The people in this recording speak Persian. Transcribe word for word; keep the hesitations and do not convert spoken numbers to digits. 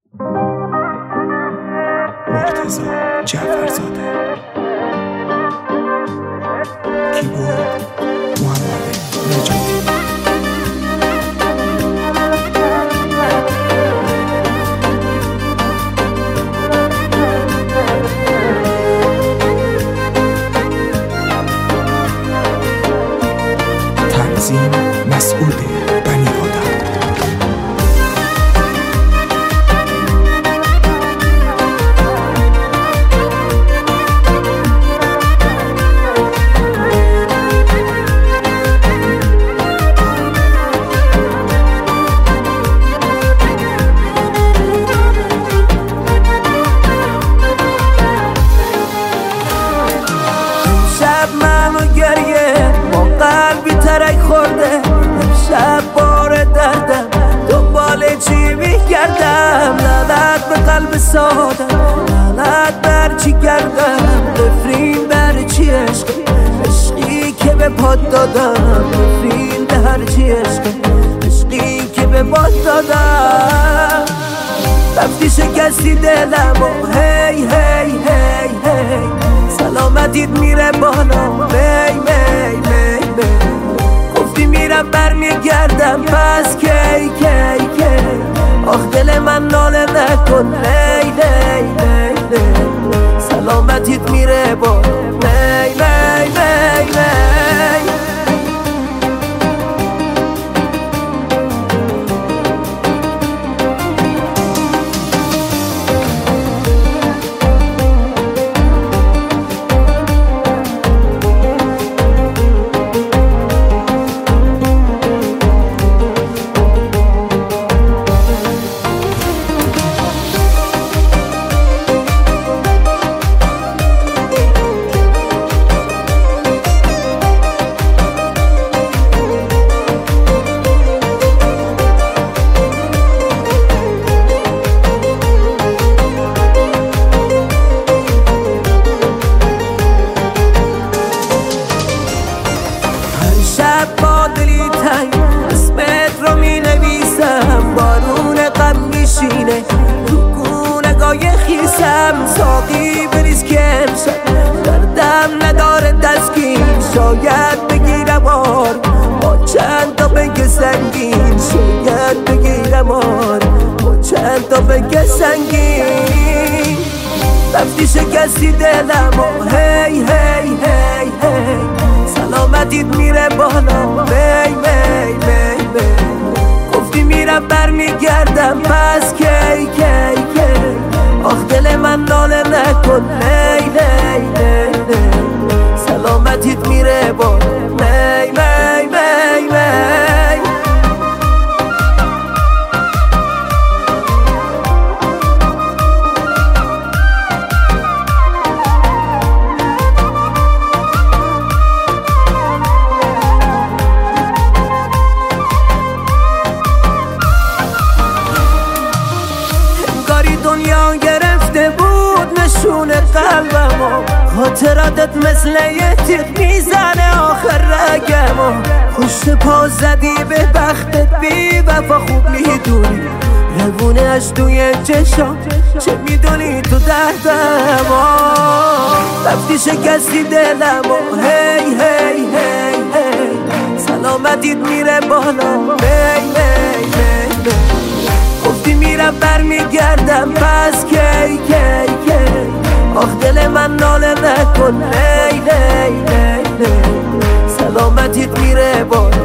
مرتضی جعفرزاده. کیبورد محمد نجاتی. تنظیم مسعود بنی آدم. شب بار دردم دنبال چی میگردم، لعنت به قلب سادم، لعنت بر چی گردم، نفرین بر چی عشق، عشقی که به پاد دادم، نفرین به هر چی عشق، عشقی که به پاد دادم. رفتی شکستی دلم و هی هی هی هی سلامتیت میره بالا، می می می می گفتی میرم برمیگردم، پس کی کی کی آخ دل من ناله نکن، لی لی لی لی سلامتیت میره با می می می می. با دلی تنگ اسمت رو می نویسم، بارون غم میشینه تو گونه‌گاه خیسم، ساقی بریز که امشب دردم نداره تسکین، شاید بگیرم آر با چند تا بگه سنگین، شاید بگیرم آر با چند تا بگه سنگین. رفتی شکستی دلم و هی هی هی هی سلامتیت میره بالا، می می می می گفتی میرم برمیگردم، پس کی کی کی آخ دل من ناله نکن، لی لی لی لی سلامتیت میره بالا، می می می می. دنیا گرفته بود نشون قلبمو، خاطراتت مثل یه تیغ میزنه آخر رگمو، پشت پا زدی به بختت بی وفا خوب میدونی، روونه اش توی چشام چه میدونی تو دردمو. رفتی شکستی دلمو هی هی هی هی سلامتیت میره بالا، می می می می گفتی میرم برمیگردم، پس کی کی کی آخ دل من ناله نکن، لی لی لی لی سلامتیت میره بالا.